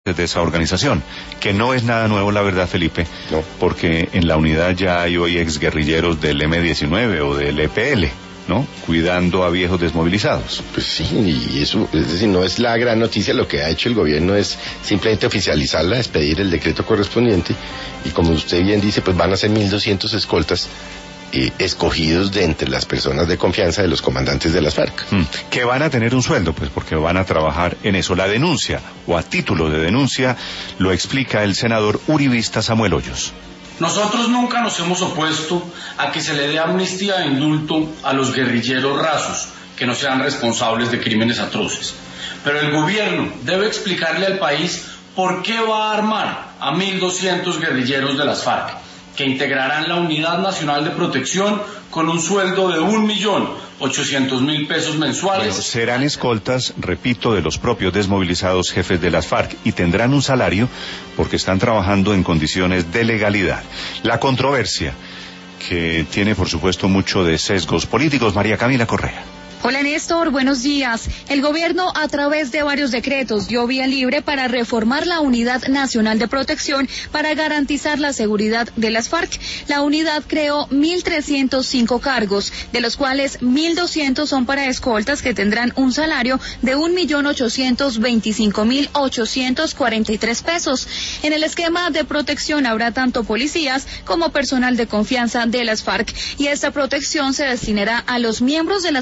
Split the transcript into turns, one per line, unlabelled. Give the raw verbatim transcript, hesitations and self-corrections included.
de esa organización, que no es nada nuevo, la verdad, Felipe,
no.
Porque en la unidad ya hay hoy exguerrilleros del eme diecinueve o del e pe ele, ¿no? Cuidando a viejos desmovilizados.
Pues sí, y eso, es decir, no es la gran noticia. Lo que ha hecho el gobierno es simplemente oficializarla, expedir el decreto correspondiente, y como usted bien dice, pues van a ser mil doscientos escoltas Eh, escogidos de entre las personas de confianza de los comandantes de las FARC.
Mm, que van a tener un sueldo, pues porque van a trabajar en eso. La denuncia, o a título de denuncia, lo explica el senador uribista Samuel Hoyos.
Nosotros nunca nos hemos opuesto a que se le dé amnistía e indulto a los guerrilleros rasos que no sean responsables de crímenes atroces. Pero el gobierno debe explicarle al país por qué va a armar a mil doscientos guerrilleros de las FARC, que integrarán la Unidad Nacional de Protección con un sueldo de un millón ochocientos mil pesos mensuales.
Bueno, serán escoltas, repito, de los propios desmovilizados jefes de las FARC, y tendrán un salario porque están trabajando en condiciones de legalidad. La controversia, que tiene por supuesto mucho de sesgos políticos. María Camila Correa.
Hola Néstor, buenos días. El gobierno, a través de varios decretos, dio vía libre para reformar la Unidad Nacional de Protección para garantizar la seguridad de las FARC. La unidad creó mil trescientos cinco cargos, de los cuales mil doscientos son para escoltas, que tendrán un salario de un millón ochocientos veinticinco mil ochocientos cuarenta y tres pesos. En el esquema de protección habrá tanto policías como personal de confianza de las FARC, y esta protección se destinará a los miembros de las